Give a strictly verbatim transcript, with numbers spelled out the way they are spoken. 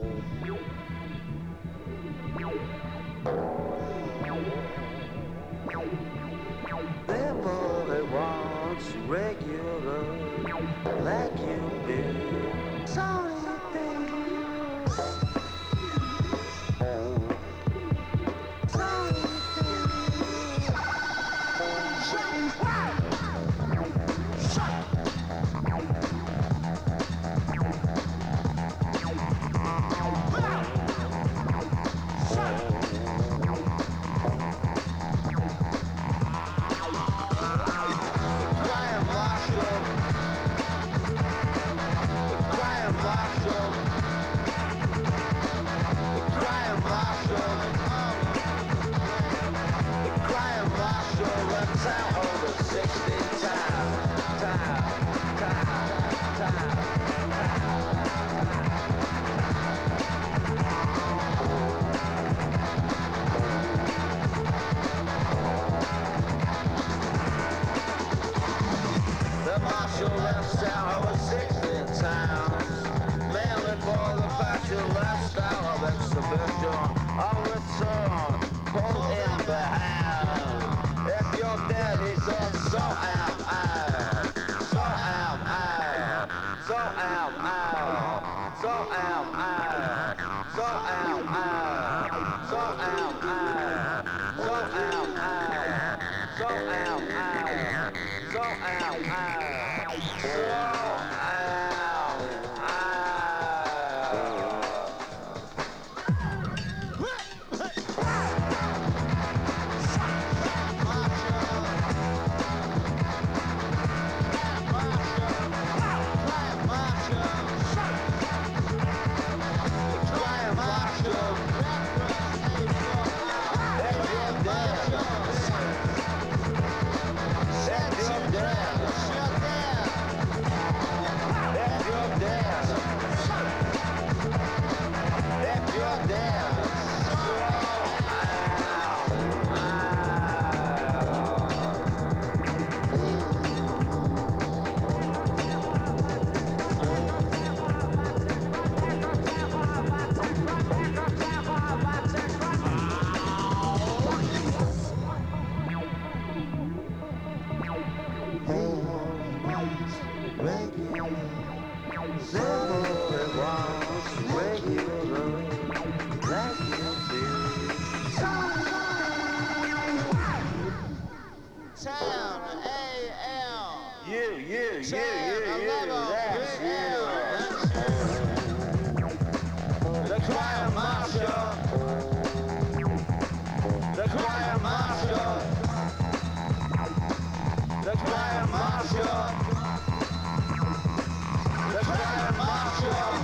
Them boy wants regular like you do. Sorry, things. Sorry, things. Crying Marshall. Crying Marshall. Crying Marshall. Crying Marshall runs out over sixty times. Time, time, time, the marshal left town over sixteen times. Mainly for the fashion lifestyle of exhibition. On return, pull him behind. If you're dead, he's on, so am I. So am I. So am I. So am I. So am I. So am I. So am I. So am I. So am I. So am I. Yeah, yeah, yeah, yeah, yeah, that's it. The choir marshal. The choir marshal. The choir marshal. The choir marshal.